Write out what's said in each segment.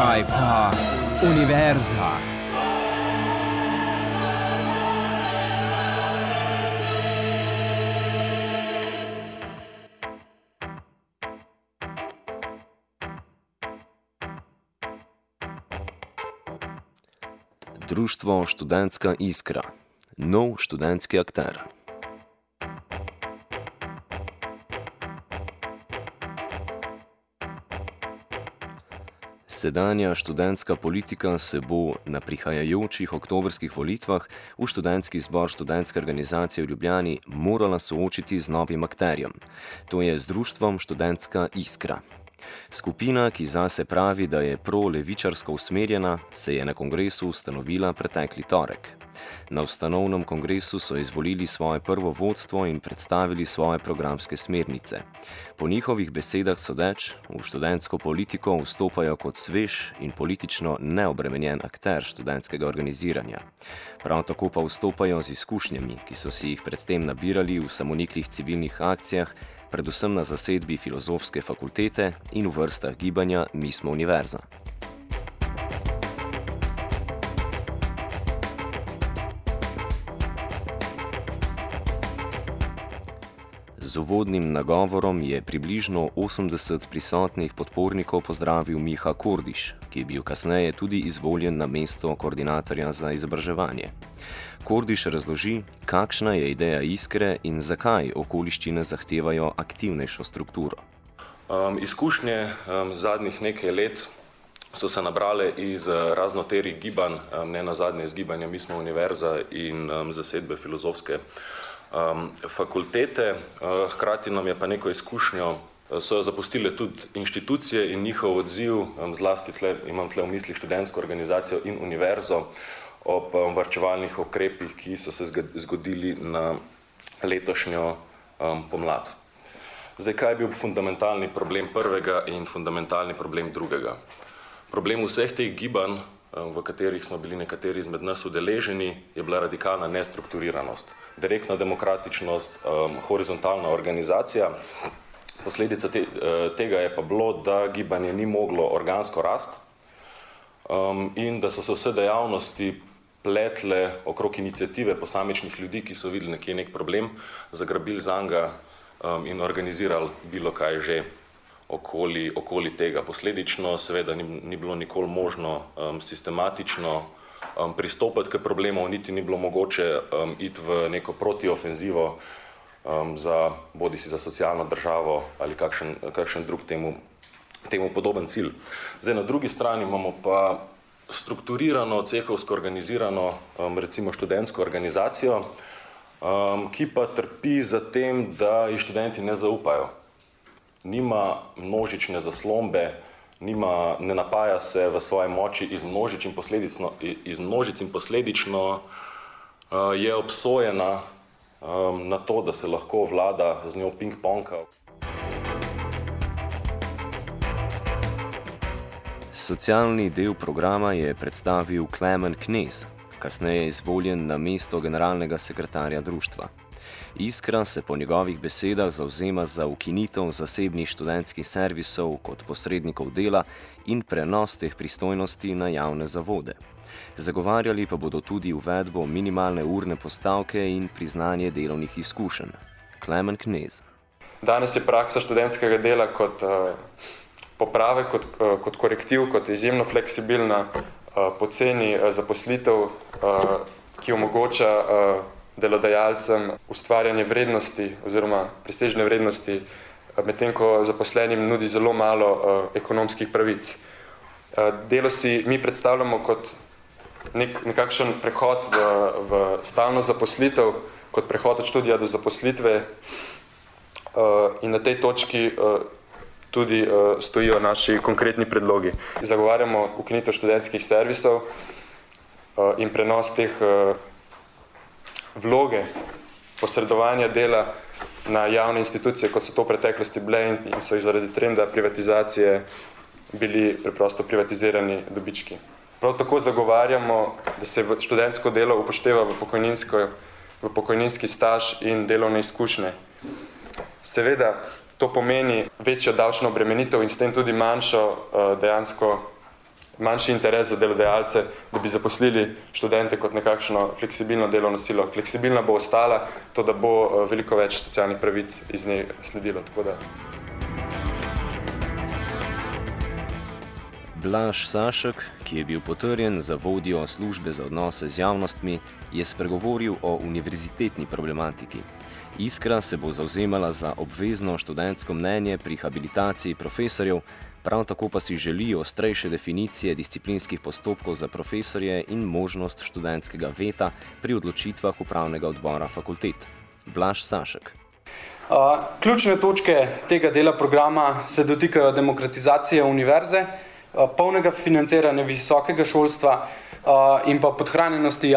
Zdaj pa univerza. Društvo Študentska iskra. Nov študentski akter. Sedanja študentska politika se bo na prihajajočih oktobrskih volitvah v študentski zbor študentske organizacije v Ljubljani morala soočiti z novim akterjem. To je z društvom Študentska iskra. Skupina, ki zase pravi, da je pro-levičarsko usmerjena, se je na kongresu ustanovila pretekli torek. Na ustanovnem kongresu so izvolili svoje prvo vodstvo in predstavili svoje programske smernice. Po njihovih besedah sodeč, v študentsko politiko vstopajo kot svež in politično neobremenjen akter študentskega organiziranja. Prav tako pa vstopajo z izkušnjami, ki so si jih predtem nabirali v samoniklih civilnih akcijah, predvsem na zasedbi Filozofske fakultete in v vrstah gibanja Mi smo univerza. Z uvodnim nagovorom je približno 80 prisotnih podpornikov pozdravil Miha Kordiš, ki je bil kasneje tudi izvoljen na mesto koordinatorja za izobraževanje. Kordiš razloži, kakšna je ideja Iskre in zakaj okoliščine zahtevajo aktivnejšo strukturo. Izkušnje zadnjih nekaj let so se nabrale iz raznoterih gibanj, ne nazadnje iz gibanja Mi smo univerza in zasedbe Filozofske fakultete. Hkrati nam je pa neko izkušnjo, so jo zapustile tudi inštitucije in njihov odziv, zlasti imam tle v mislih študentsko organizacijo in univerzo, ob varčevalnih ukrepih, ki so se zgodili na letošnjo pomlad. Zdaj, kaj je bil fundamentalni problem prvega in fundamentalni problem drugega? Problem vseh teh gibanj, v katerih smo bili nekateri izmed nas udeleženi, je bila radikalna nestrukturiranost, direktna demokratičnost, horizontalna organizacija. Posledica tega je pa bilo, da gibanje ni moglo organsko rasti in da so se vse dejavnosti pletle okrog iniciative posamičnih ljudi, ki so videli nekje nek problem, zagrabili zanjega in organizirali bilo kaj že okoli tega. Posledično seveda ni bilo nikoli možno sistematično pristopiti k problemov, niti ni bilo mogoče iti v neko protiofenzivo za bodisi za socialno državo ali kakšen drug temu podoben cilj. Zdaj, na drugi strani imamo pa strukturirano, cehovsko organizirano, recimo študentsko organizacijo, ki pa trpi za tem, da ji študenti ne zaupajo. Nima množične zaslombe, ne napaja se v svoji moči iz množic in posledično je obsojena na to, da se lahko vlada z njo ping-ponga. Socialni del programa je predstavil Klemen Knez, kasneje izvoljen na mesto generalnega sekretarja društva. Iskra se po njegovih besedah zavzema za ukinitev zasebnih študentskih servisov kot posrednikov dela in prenos teh pristojnosti na javne zavode. Zagovarjali pa bodo tudi uvedbo minimalne urne postavke in priznanje delovnih izkušenj. Klemen Knez. Danes je praksa študentskega dela kot poprave, kot korektiv, kot izjemno fleksibilna, poceni zaposlitev, ki omogoča delodajalcem ustvarjanje vrednosti oziroma presežne vrednosti, medtem ko zaposlenim nudi zelo malo ekonomskih pravic. Delo si mi predstavljamo kot nekakšen prehod v stalno zaposlitev, kot prehod od študija do zaposlitve in na tej točki tudi stojijo naši konkretni predlogi. Zagovarjamo ukinitev študentskih servisov in prenos teh vloge posredovanja dela na javne institucije, kot so to v preteklosti bile in so jih zaradi trenda privatizacije bili preprosto privatizirani dobički. Prav tako zagovarjamo, da se študentsko delo upošteva v pokojninski staž in delovne izkušnje. Seveda, to pomeni večjo davčno obremenitev in s tem tudi manjšo dejansko manjši interes za delodajalce, da bi zaposlili študente kot nekakšno fleksibilno delovno silo. Fleksibilna bo ostala, to da bo veliko več socialnih pravic iz nje sledilo. Tako da. Blaž Sašek, ki je bil potrjen za vodjo službe za odnose z javnostmi, je spregovoril o univerzitetni problematiki. Iskra se bo zavzemala za obvezno študentsko mnenje pri habilitaciji profesorjev, prav tako pa si želi ostrejše definicije disciplinskih postopkov za profesorje in možnost študentskega veta pri odločitvah upravnega odbora fakultet. Blaž Sašek. Ključne točke tega dela programa se dotikajo demokratizacije univerze, polnega financiranja visokega šolstva in pa podhranjenosti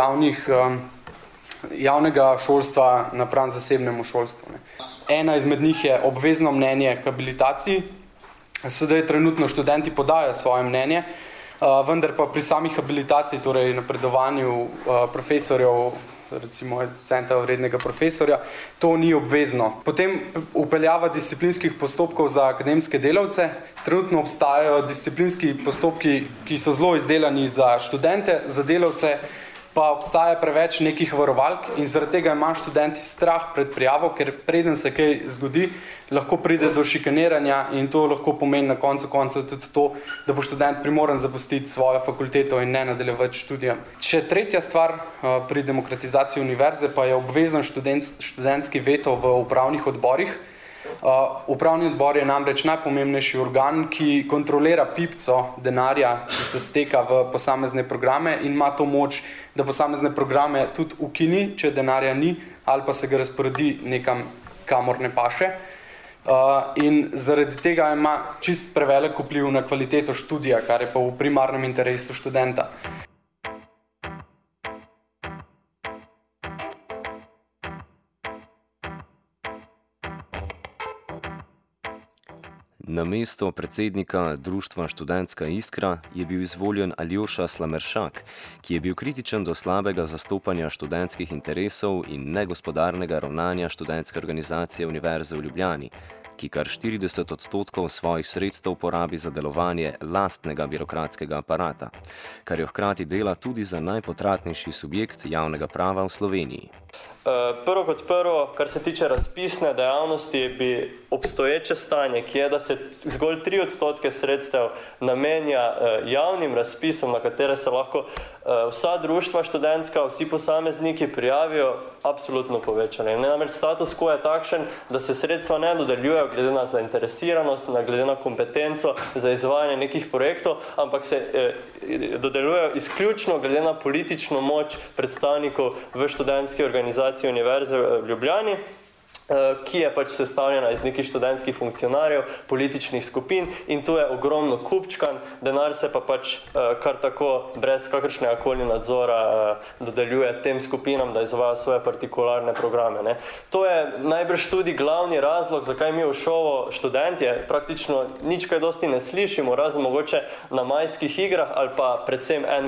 javnega šolstva napram zasebnemu šolstvu. Ena izmed njih je obvezno mnenje habilitaciji. Sedaj trenutno študenti podajo svoje mnenje, vendar pa pri samih habilitaciji, torej napredovanju profesorjev, recimo docenta vrednega profesorja, to ni obvezno. Potem upeljava disciplinskih postopkov za akademske delavce. Trenutno obstajajo disciplinski postopki, ki so zelo izdelani za študente, za delavce pa obstaja preveč nekih varovalk in zaradi tega ima študenti strah pred prijavo, ker preden se kaj zgodi, lahko pride do šikaniranja in to lahko pomeni na koncu tudi to, da bo študent primoran zapustiti svojo fakulteto in ne nadaljevati študija. Še tretja stvar pri demokratizaciji univerze pa je obvezen študentski veto v upravnih odborih. Upravni odbor je namreč najpomembnejši organ, ki kontrolira pipco denarja, ki se steka v posamezne programe in ima to moč, da posamezne programe tudi ukini, če denarja ni, ali pa se ga razporedi nekam, kamor ne paše. In zaradi tega ima čist prevelik vpliv na kvaliteto študija, kar je pa v primarnem interesu študenta. Na mesto predsednika Društva Študentska Iskra je bil izvoljen Aljoša Slameršak, ki je bil kritičen do slabega zastopanja študentskih interesov in negospodarnega ravnanja študentske organizacije Univerze v Ljubljani, ki kar 40% svojih sredstev porabi za delovanje lastnega birokratskega aparata, kar jo hkrati dela tudi za najpotratnejši subjekt javnega prava v Sloveniji. Prvo kot prvo, kar se tiče razpisne dejavnosti, bi obstoječe stanje, ki je, da se zgolj 3% sredstev namenja javnim razpisom, na katere se lahko vsa društva študentska, vsi posamezniki prijavijo, absolutno povečali. Namreč status quo je takšen, da se sredstva ne dodeljujejo glede na zainteresiranost, glede na kompetenco za izvajanje nekih projektov, ampak se dodeljujejo izključno glede na politično moč predstavnikov v študentski organizaciji Univerze v Ljubljani, ki je pač sestavljena iz nekih študentskih funkcionarjev, političnih skupin in tu je ogromno kupčkan, denar se pa pač kar tako brez kakršnega koli nadzora dodeljuje tem skupinam, da izvajajo svoje partikularne programe. Ne. To je najbrž tudi glavni razlog, zakaj mi v šovu študentje praktično nič kaj dosti ne slišimo, razen mogoče na majskih igrah ali pa predvsem en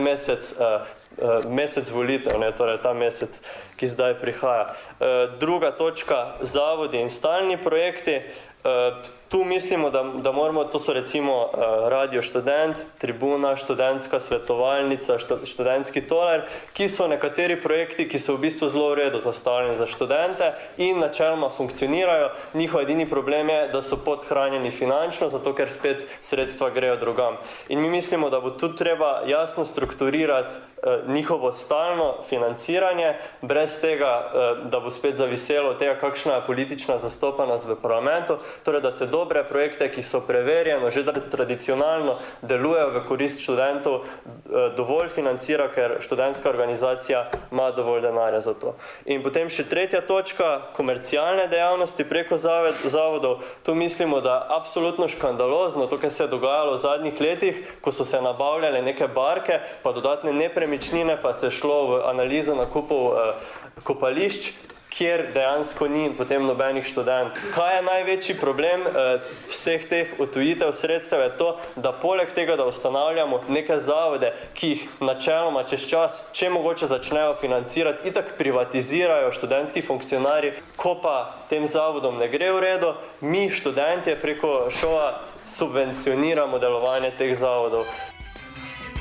mesec volitev, ne, torej ta mesec, ki zdaj prihaja. Druga točka, zavodi in stalni projekti. Tu mislimo, da moramo, to so recimo Radio Študent, Tribuna, študentska svetovalnica, študentski toler, ki so nekateri projekti, ki so v bistvu zelo v redu zastavljeni za študente in načeloma funkcionirajo. Njihov edini problem je, da so podhranjeni finančno, zato ker spet sredstva grejo drugam. In mi mislimo, da bo tudi treba jasno strukturirati njihovo stalno financiranje, brez tega, da bo spet zaviselo od tega, kakšna je politična zastopanost v parlamentu, torej da se dobre projekte, ki so preverjeno, že tradicionalno delujejo v korist študentov, dovolj financira, ker študentska organizacija ima dovolj denarja za to. In potem še tretja točka, komercialne dejavnosti preko zavodov. Tu mislimo, da je absolutno škandalozno to, kar se je dogajalo v zadnjih letih, ko so se nabavljale neke barke, pa dodatne nepremičnine, pa se je šlo v analizo nakupov kopališč, kjer dejansko ni potem nobenih študentov. Kaj je največji problem vseh teh odtujitev sredstev je to, da poleg tega, da ustanavljamo neke zavode, ki jih načeloma čez čas, če mogoče začnejo financirati, itak privatizirajo študentski funkcionarji, ko pa tem zavodom ne gre v redu, mi študentje preko šova subvencioniramo delovanje teh zavodov.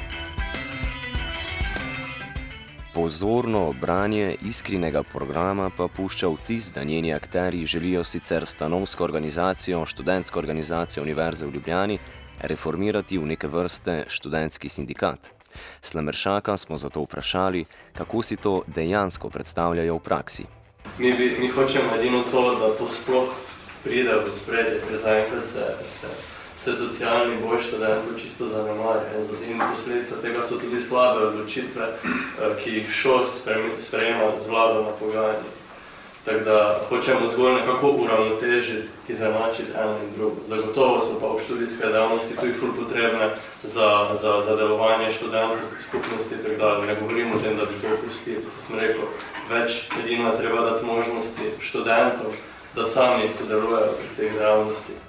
Pozorno branje Iskrinega programa pa pušča vtis, da njeni akterji želijo sicer stanovsko organizacijo, študentsko organizacijo Univerze v Ljubljani, reformirati v neke vrste študentski sindikat. Slameršaka smo zato vprašali, kako si to dejansko predstavljajo v praksi. Mi hočemo edino to, da to sploh pride v spredje, ker zaenkrat se socialni boj študentov čisto zanemarja. In posledica tega so tudi slabe odločitve, ki jih ŠOS sprejema z vlado na pogajanji. Tako da hočemo zgolj nekako uravnotežiti, izenačiti eno in drugo. Zagotovo so pa v študijske dejavnosti tudi ful potrebne za delovanje študentov skupnosti, tako da ne govorimo o tem, da bi to opustili. Sem rekel, več edino je treba dati možnosti študentov, da sami sodelujejo pri teh dejavnostih.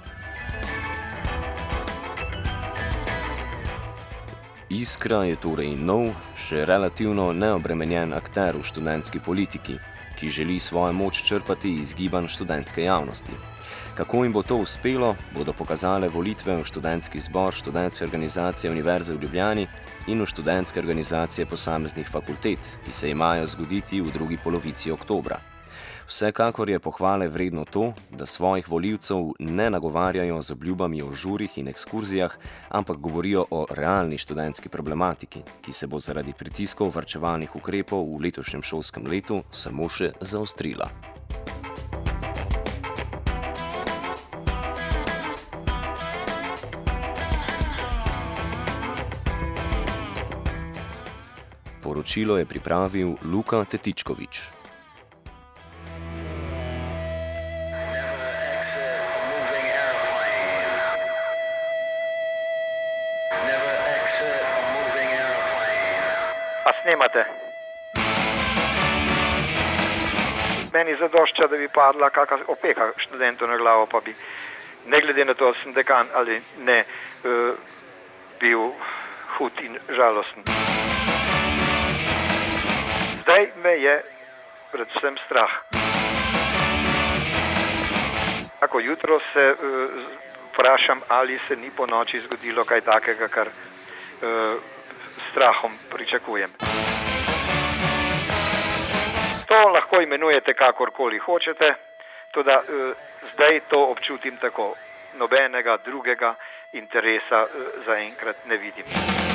Iskra je torej nov, še relativno neobremenjen akter v študentski politiki, ki želi svojo moč črpati iz gibanj študentske javnosti. Kako jim bo to uspelo, bodo pokazale volitve v študentski zbor študentske organizacije Univerze v Ljubljani in v študentske organizacije posameznih fakultet, ki se imajo zgoditi v drugi polovici oktobra. Vsekakor je pohvale vredno to, da svojih volivcev ne nagovarjajo z obljubami o žurih in ekskurzijah, ampak govorijo o realni študentski problematiki, ki se bo zaradi pritiskov varčevalnih ukrepov v letošnjem šolskem letu samo še zaostrila. Poročilo je pripravil Luka Tetičkovič. A snemate? Meni zadošča, da bi padla kakšna opeka študentov na glavo, pa bi, ne glede na to, da sem dekan ali ne, bil hud in žalosten. Zdaj me je predvsem strah. Ako jutro se vprašam, ali se ni po noči zgodilo kaj takega, kar strahom pričakujem. To lahko imenujete kakorkoli hočete, toda zdaj to občutim tako. Nobenega drugega interesa zaenkrat ne vidim.